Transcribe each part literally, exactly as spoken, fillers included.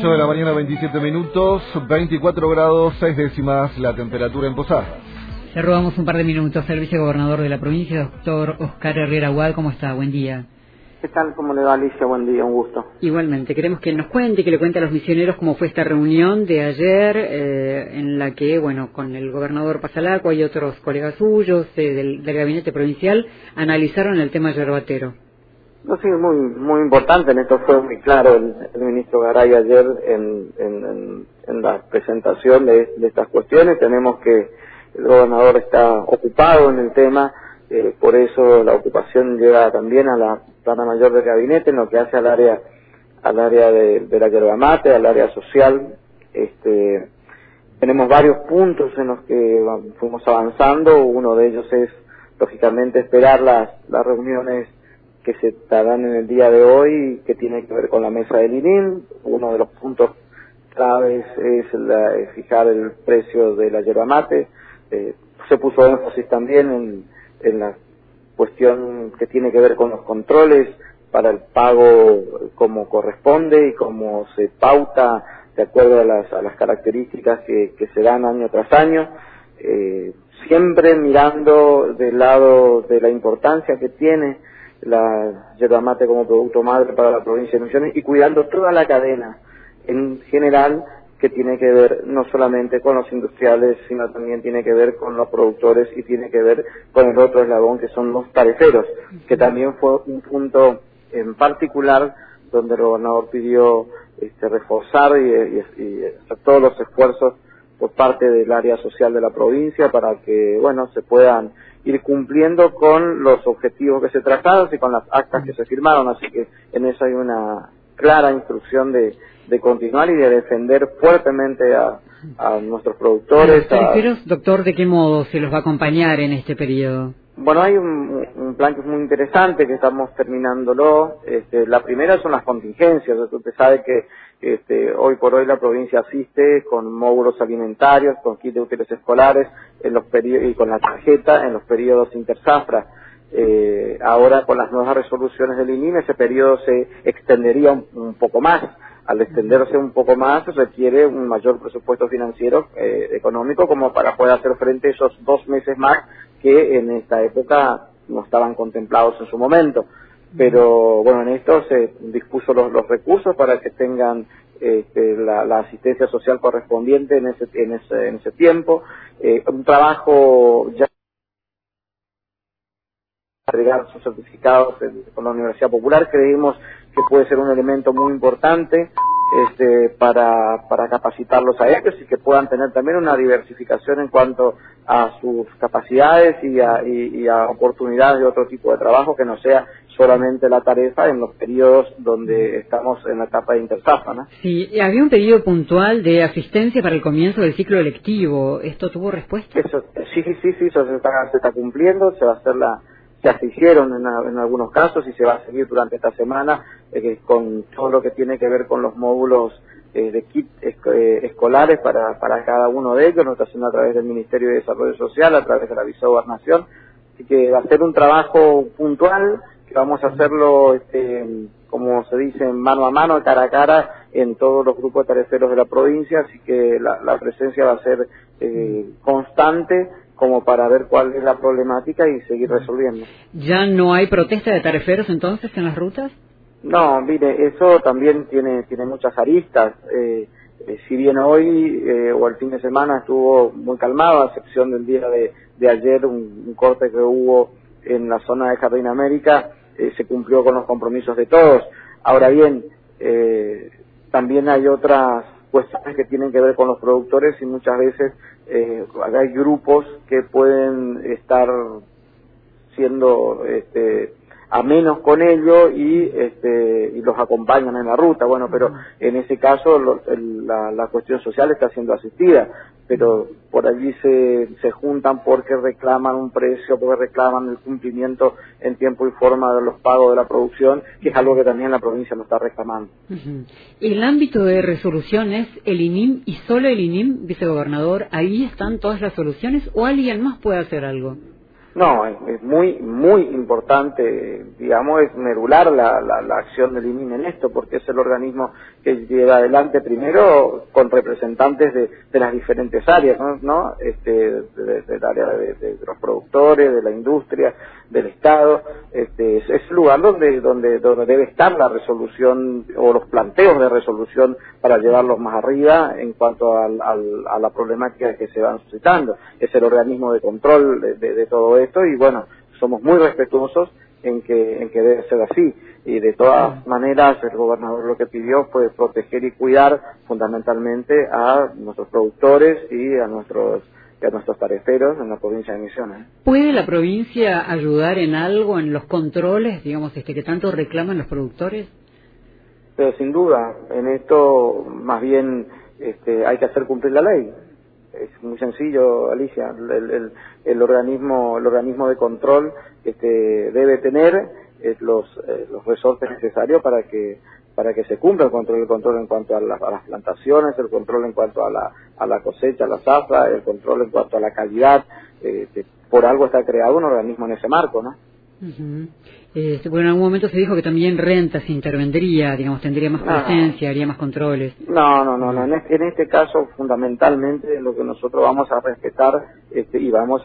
ocho de la mañana, veintisiete minutos, veinticuatro grados, seis décimas la temperatura en Posadas. Le robamos un par de minutos al vicegobernador de la provincia, doctor Oscar Herrera Hual. ¿Cómo está? Buen día. ¿Qué tal? ¿Cómo le va, Alicia? Buen día, un gusto. Igualmente, queremos que nos cuente, que le cuente a los misioneros cómo fue esta reunión de ayer, eh, en la que, bueno, con el gobernador Passalacqua y otros colegas suyos eh, del, del gabinete provincial, analizaron el tema yerbatero. No, sí, muy muy importante, en esto fue muy claro el, el ministro Garay ayer en, en, en, en la presentación de, de estas cuestiones. Tenemos que el gobernador está ocupado en el tema, eh, por eso la ocupación llega también a la plana mayor del gabinete, en lo que hace al área al área de, de la yerba mate, al área social. Este, tenemos varios puntos en los que fuimos avanzando. Uno de ellos es, lógicamente, esperar las, las reuniones que se darán en el día de hoy, que tiene que ver con la mesa del I N I M. Uno de los puntos claves es la, es fijar el precio de la yerba mate. Eh, se puso énfasis también en, en la cuestión que tiene que ver con los controles para el pago como corresponde y como se pauta de acuerdo a las, a las características que, que se dan año tras año. Eh, siempre mirando del lado de la importancia que tiene la yerba mate como producto madre para la provincia de Misiones y cuidando toda la cadena en general, que tiene que ver no solamente con los industriales, sino también tiene que ver con los productores y tiene que ver con el otro eslabón, que son los tariferos, que también fue un punto en particular donde el gobernador pidió este, reforzar y, y, y hacer todos los esfuerzos por parte del área social de la provincia para que, bueno, se puedan ir cumpliendo con los objetivos que se trazaron y con las actas que se firmaron. Así que en eso hay una clara instrucción de, de continuar y de defender fuertemente a, a nuestros productores. ¿A los tariferos, doctor, de qué modo se los va a acompañar en este periodo? Bueno, hay un, un plan que es muy interesante, que estamos terminándolo. Este, la primera son las contingencias. Usted sabe que este, hoy por hoy la provincia asiste con módulos alimentarios, con kits de útiles escolares en los periodos, y con la tarjeta en los periodos interzafra. Eh, ahora, con las nuevas resoluciones del I N I M, ese periodo se extendería un, un poco más. Al extenderse un poco más, requiere un mayor presupuesto financiero, eh, económico, como para poder hacer frente a esos dos meses más que en esta época no estaban contemplados en su momento. Pero bueno, en esto se dispuso los, los recursos para que tengan este, la, la asistencia social correspondiente en ese, en ese, en ese tiempo. Eh, un trabajo ya agregar sus certificados en, con la Universidad Popular. Creemos que puede ser un elemento muy importante este, para, para capacitarlos a ellos y que puedan tener también una diversificación en cuanto a sus capacidades y a, y, y a oportunidades de otro tipo de trabajo, que no sea solamente la tarifa en los periodos donde estamos en la etapa de interzafra, ¿no? Sí, había un pedido puntual de asistencia para el comienzo del ciclo electivo. ¿Esto tuvo respuesta? Eso, sí, sí, sí, sí, eso se está, se está cumpliendo, se va a hacer la... Ya se hicieron en, en algunos casos y se va a seguir durante esta semana eh, con todo lo que tiene que ver con los módulos eh, de kit esc eh, escolares para, para cada uno de ellos. Lo está haciendo a través del Ministerio de Desarrollo Social, a través de la Vicegobernación. Así que va a ser un trabajo puntual, que vamos a hacerlo, este, como se dice, mano a mano, cara a cara, en todos los grupos de tariferos de la provincia. Así que la, la presencia va a ser eh, constante, como para ver cuál es la problemática y seguir resolviendo. ¿Ya no hay protesta de tariferos entonces en las rutas? No, mire, eso también tiene tiene muchas aristas. Eh, eh, si bien hoy eh, o el fin de semana estuvo muy calmado, a excepción del día de, de ayer, un, un corte que hubo en la zona de Jardín América, eh, se cumplió con los compromisos de todos. Ahora bien, eh, también hay otras cuestiones que tienen que ver con los productores y muchas veces eh, hay grupos que pueden estar siendo este, amenos con ello y este, y los acompañan en la ruta. Bueno, pero en ese caso lo, el, la, la cuestión social está siendo asistida, pero por allí se, se juntan porque reclaman un precio, porque reclaman el cumplimiento en tiempo y forma de los pagos de la producción, que es algo que también la provincia nos está reclamando. Uh-huh. El ámbito de resolución es el I N I M y solo el I N I M, vicegobernador. ¿Ahí están todas las soluciones o alguien más puede hacer algo? No, es, es muy, muy importante, digamos, es medular la, la, la acción del I N I en esto, porque es el organismo que lleva adelante primero con representantes de, de las diferentes áreas, ¿no? ¿no? Este, de, del área de, de los productores, de la industria, del Estado, este, es, es el lugar donde, donde, donde debe estar la resolución o los planteos de resolución para llevarlos más arriba en cuanto al, al, a la problemática que se van suscitando. Es el organismo de control de, de, de todo esto y bueno, somos muy respetuosos en que, en que debe ser así. Y de todas maneras el gobernador lo que pidió fue proteger y cuidar fundamentalmente a nuestros productores y a nuestros y a nuestros tariferos en la provincia de Misiones. ¿Puede la provincia ayudar en algo en los controles, digamos, este que tanto reclaman los productores? Pero sin duda, en esto más bien este, hay que hacer cumplir la ley. Es muy sencillo, Alicia. El, el, el organismo, el organismo de control este, debe tener eh, los, eh, los resortes necesarios para que para que se cumpla el control, el control en cuanto a, la, a las plantaciones, el control en cuanto a la, a la cosecha, a la zafra, el control en cuanto a la calidad. Eh, que por algo está creado un organismo en ese marco, ¿no? Uh-huh. Eh, bueno, en algún momento se dijo que también Rentas intervendría, digamos, tendría más presencia, no. haría más controles. No, no, no, no. En, este, en este caso, fundamentalmente, lo que nosotros vamos a respetar este, y vamos a,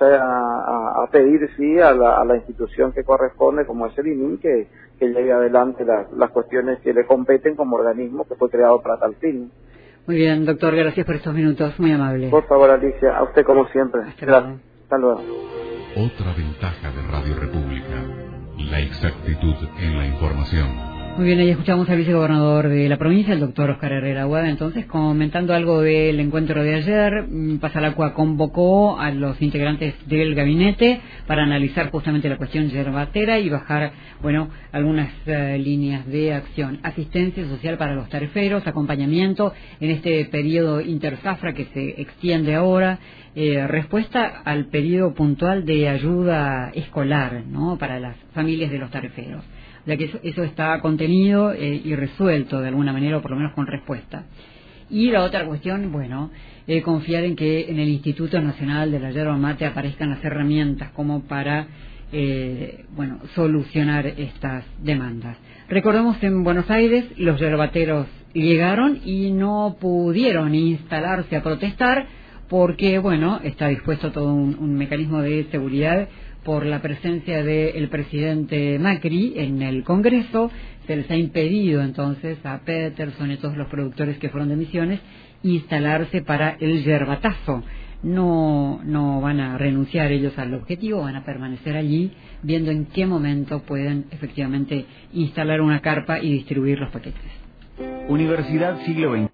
a, a pedir, sí, a la, a la institución que corresponde, como es el I N I, que, que lleve adelante la, las cuestiones que le competen como organismo que fue creado para tal fin. Muy bien, doctor, gracias por estos minutos, muy amable. Por favor, Alicia, a usted como siempre. Hasta luego. Hasta luego. Otra ventaja de Radio República, la exactitud en la información. Muy bien, ahí escuchamos al vicegobernador de la provincia, el doctor Oscar Herrera Aguada, entonces comentando algo del encuentro de ayer. Pasalacua convocó a los integrantes del gabinete para analizar justamente la cuestión yerbatera y bajar, bueno, algunas uh, líneas de acción. Asistencia social para los tariferos, acompañamiento en este periodo interzafra que se extiende ahora, eh, respuesta al periodo puntual de ayuda escolar, ¿no?, para las familias de los tariferos. Ya que eso, eso está contenido eh, y resuelto de alguna manera, o por lo menos con respuesta. Y la otra cuestión, bueno, eh, confiar en que en el Instituto Nacional de la Yerba Mate aparezcan las herramientas como para, eh, bueno, solucionar estas demandas. Recordemos, en Buenos Aires los yerbateros llegaron y no pudieron instalarse a protestar porque, bueno, está dispuesto todo un, un mecanismo de seguridad por la presencia del presidente Macri en el Congreso. Se les ha impedido entonces a Peterson y a todos los productores que fueron de Misiones instalarse para el yerbatazo. No, no van a renunciar ellos al objetivo, van a permanecer allí viendo en qué momento pueden efectivamente instalar una carpa y distribuir los paquetes. Universidad Siglo veinte.